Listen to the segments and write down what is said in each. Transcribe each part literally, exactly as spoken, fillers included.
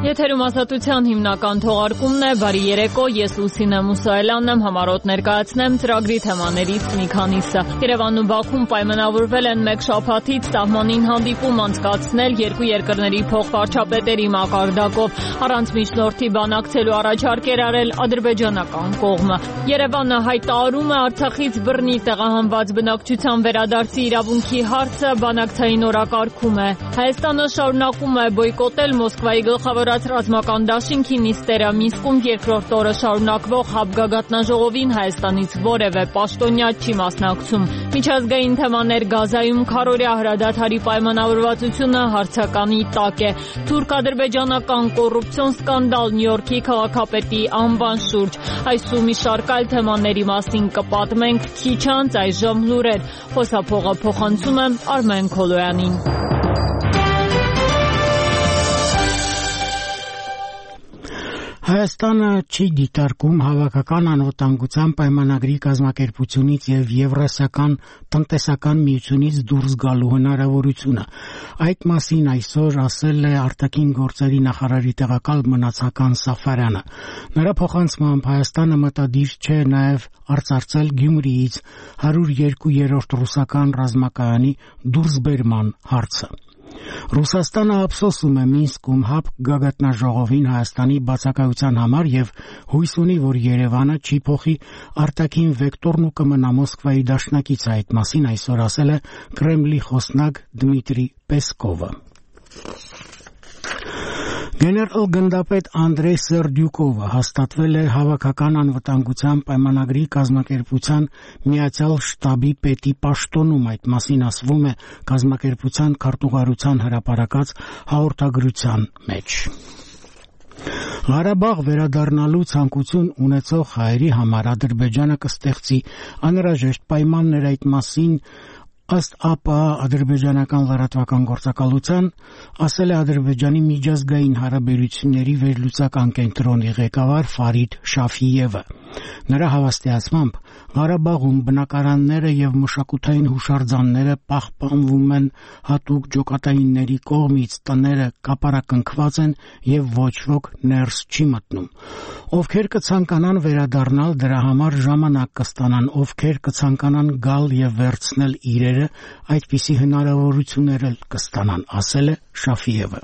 Եթերում ազատության հիմնական թողարկումն է, բարի երեկո, ես Լուսինե Մուսայելյանն եմ, համառոտ ներկայացնեմ ծրագրի թեմաներից մի քանիսը։ Երևանն ու Բաքուն պայմանավորվել են մեկ շաբաթից սահմանին հանդիպում անցկացնել երկու երկրների փոխվարչապետերի մակարդակով, առանց միջնորդի բանակցելու առաջարկ էր արել ադրբեջանական կողմը։ Երևանը հայտարարում է Արցախից բռնի տեղահանված բնակչության վերադարձի իրավունքի հարցը բանակցային օրակարգում է։ Հայաստանը շարունակում է բոյկոտել Մոսկվայի գլխավոր ռազմական դաշինքի նիստերը Մինսկում երկրորդ օրը շարունակվող հապգագաթնաժողովին Հայաստանից որևէ պաշտոնյա չի մասնակցում։ Միջազգային թեմաներ Գազայում քառօրյա հրադադարի պայմանավորվածությունը հարցականի տակ է։ Թուրք-ադրբեջանական կոռուպցիոն սկանդալ Նյու Յորքի քաղաքապետի անվան շուրջ։ Այս ու մի շարք այլ թեմաների մասին կպատմենք քիչ անց, այժմ լուրեր։ Խոսափողը փոխանցում եմ Արմեն Քոլոյանին։ Հայաստանը չի դիտարկում հավաքական անվտանգության պայմանագրի կազմակերպությունից և Եվրասիական տնտեսական միությունից դուրս գալու հնարավորությունը։ Այդ մասին այսօր ասել է արտաքին գործերի նախարարի տեղակալ Մնացական Սաֆարյանը։ Նրա փոխանցմամբ Հայաստանը մտադիր չէ նաև արծարծել Գյումրիից հարյուր երկու ռուսական ռազմակայանի դուրսբերման հարցը։ Ռուսաստանը ափսոսում է Մինսկում հապկ գագաթնաժողովին Հայաստանի բացակայության համար և հույս ունի, որ Երևանը չի փոխի արտաքին վեկտորն ու կմնա Մոսկվայի դաշնակիցը։ Այդ մասին այսօր ասել է Կրեմլի խոսնակ Դմիտրի Պեսկովը։ Գեներալ-գնդապետ Անդրեյ Սերդյուկովը հաստատվել է հավաքական անվտանգության պայմանագրի կազմակերպության Միացյալ շտաբի պետի պաշտոնում։ Այդ մասին ասվում է կազմակերպության քարտուղարության հրապարակած հաղորդագրության մեջ։ Ղարաբաղ վերադառնալու ցանկություն ունեցող հայերի համար Ադրբեջանը կստեղծի անհրաժեշտ պայմաններ։ Այդ մասին ըստ ԱՊԱ ադրբեջանական լրատվական գործակալության ասել է Ադրբեջանի միջազգային հարաբերությունների վերլուծական կենտրոնի ղեկավար Ֆարիդ Շաֆիևը։ Նրա հավաստիացմամբ Ղարաբաղում բնակարանները և մշակութային հուշարձանները պահպանվում են հատուկ ջոկատայինների կողմից, տները կապարակնքված են և ոչ ոք ներս չի մտնում։ Ովքեր կցանկանան վերադառնալ, դրա համար ժամանակ կստանան, ովքեր կցանկանան գալ և վերցնել իրերը, այդպիսի հնարավորություններ էլ կստանան, ասել է Շաֆիևը։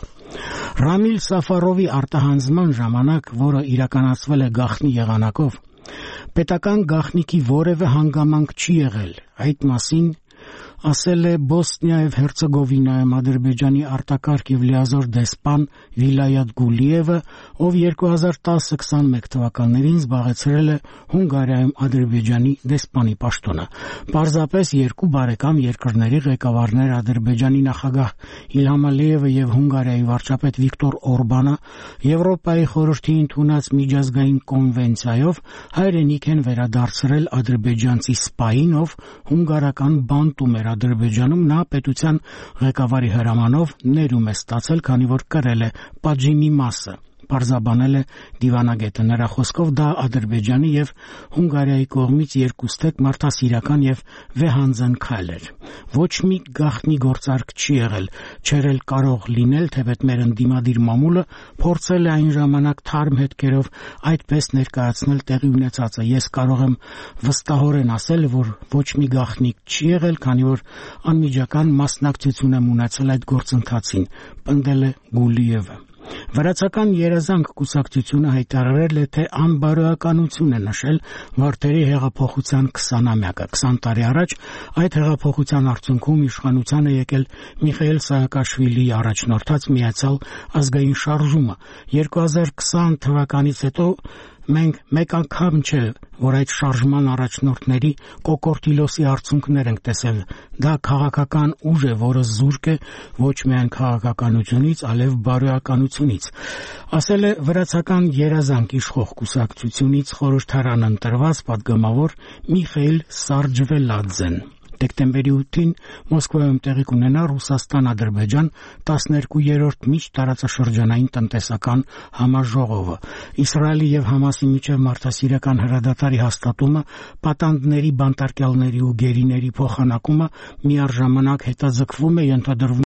Ռամիլ Սաֆարովի արտահանձնման ժամանակ, որը իրականացվել է գաղտնի եղանակով, պետական գաղտնիքի որևէ հանգամանք չի եղել։ Այդ մասին ասել է Բոսնիա և Հերցեգովինայում Ադրբեջանի արտակարգ և լիազոր դեսպան Վիլայաթ Գուլիևը, ով երկու հազար տասը քսանմեկ թվականներին զբաղեցրել է Հունգարիայում Ադրբեջանի դեսպանի պաշտոնը։ Պարզապես երկու բարեկամ երկրների ղեկավարներ Ադրբեջանի նախագահ Իլհամ Ալիևը և Հունգարիայի վարչապետ Վիկտոր Օրբանը Եվրոպայի խորհրդի ընդունած միջազգային կոնվենցիայով հայրենիք են վերադարձրել ադրբեջանցի սպային, ով հունգարական բանտում էր Ադրբեջանում, նա պետության ղեկավարի հրամանով ներում է ստացել, քանի որ կրել է պատժի մի մասը, պարզաբանել է դիվանագետը։ Նրա խոսքով դա Ադրբեջանի և Հունգարիայի կողմից երկուստեք մարդասիրական և վեհանձն քայլ էր։ Ոչ մի գաղտնի գործարք չի եղել, չէր էլ կարող լինել, թեպետ մեր ընդդիմադիր մամուլը փորձել է այն ժամանակ թարմ հետքերով այդպես ներկայացնել տեղի ունեցածը։ Ես կարող եմ վստահորեն ասել, որ ոչ մի գաղտնիք չի եղել, քանի որ անմիջական մասնակցություն եմ ունեցել այդ գործընթացին, պնդել է Գուլիևը։ Վրացական երազանք կուսակցությունը հայտարարել է, թե անբարոյականություն է նշել Վարդերի հեղափոխության քսանամյակը։ քսան տարի առաջ այդ հեղափոխության արդյունքում իշխանության է եկել Միխայիլ Սահակաշվիլիի առաջնորդած Միացյալ ազգային շարժումը։ երկու հազար քսան թվականից հետո մենք մեկ անգամ չէ, որ այդ շարժման առաջնորդների կոկորտիլոսի արդյունքներ ենք տեսել։ Դա քաղաքական ուժ է, որը զուրկ է ոչ միայն քաղաքականությունից, այլև բարոյականությունից, ասել է վրացական երազանք իշխող կուսակցությունից խորհրդարան ընտրված պատգամավոր Միխայիլ Սարջվելադզեն։ Դեկտեմբերի ութին Մոսկվայում տեղի կունենա Ռուսաստան-Ադրբեջան տասներկուերորդ միջտարածաշրջանային տնտեսական համաժողովը։ Իսրայելի և Համասի միջև մարդասիրական հրադադարի հաստատումը, պատանդների, բանտարկյալների ու գերիների փոխանակումը միառժամանակ հետաձգվում է, ենթադրվում